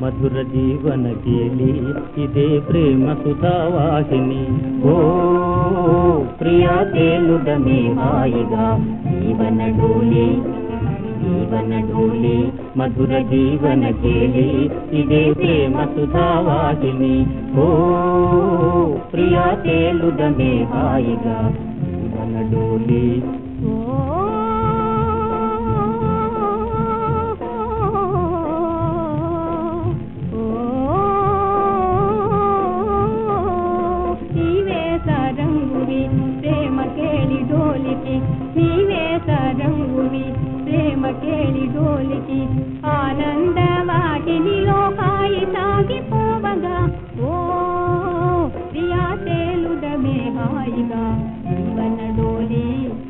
మధుర జీవన కేలి ఇదే ప్రేమ సుధావాహిని. ఓ ప్రియా తేలుదమే హాయిగా జీవన డోలి జీవన డోలి మధుర జీవన కేలి ఇదే ప్రేమ సుధావాహిని. ఓ ప్రియా తేలుదమే హాయిగా జీవన డోలి. నీవే సరంగువి ప్రేమ కేళి డోలికి, నీవే సరంగువి ప్రేమ కేళి డోలికి, ఆనంద వాటినిలో హాయి సాగిపోవగా. ఓ ప్రియా తేలుదమే హాయిగా జీవన డోలి.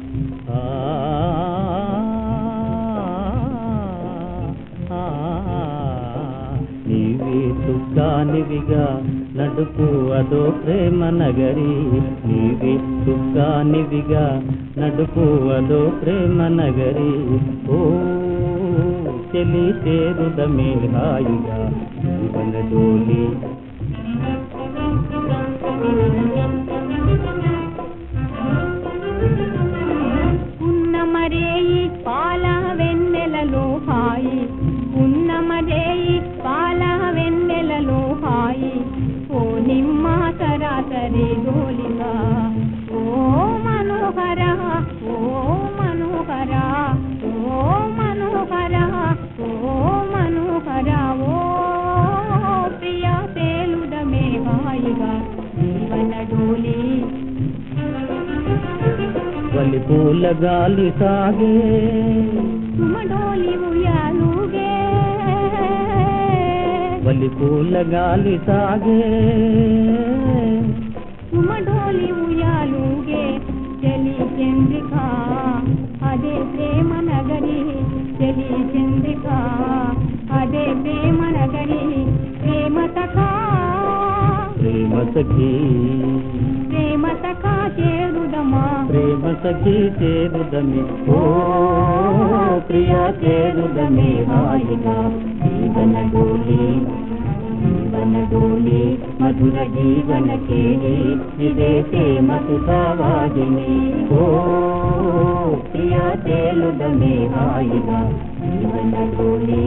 నీవే సుఖానివిగా నడుపు అదో ప్రేమ నగరి, నీవే సుఖానివిగా నడుపు అదో ప్రేమ నగరి. ఓ చెలి చేరుదమే హాయిగా జీవన డోలి. ఉన్నమరేయి పాల వెన్నెలలో హాయి, ఉన్నమరేయి పాల వెన్నెలలో హాయి, ఓ నిమ్మ సరాసరి డోలిగా. ఓ మనోహర ఓ మనోహర ఓ మనోహర ఓ మనోహర, ఓ ప్రియా తేలుదమే హాయిగా జీవన డోలి. వలి పూల గాలి సాగే సుమడోలి ఉయ్యాలుగే, వలి పూల గాలి సాగే సుమడోలి ఉయ్యాలుగే, చలి చంద్రిక అదే ప్రేమ నగరి, చలి చంద్రిక అదే ప్రేమ నగరి. ప్రేమ సఖా ప్రేమ సఖీ ప్రేమ సఖా చేరుదమా, ప్రేమ సఖీ చేరుదమే. ఓ ప్రియా చేరుదమే హాయిగా జీవన డోలి జీవన డోలి మధుర జీవన కేలి ఇదే ప్రేమ సుధావాహిని. ఓ ప్రియా తేలుదమే హాయిగా జీవన డోలి.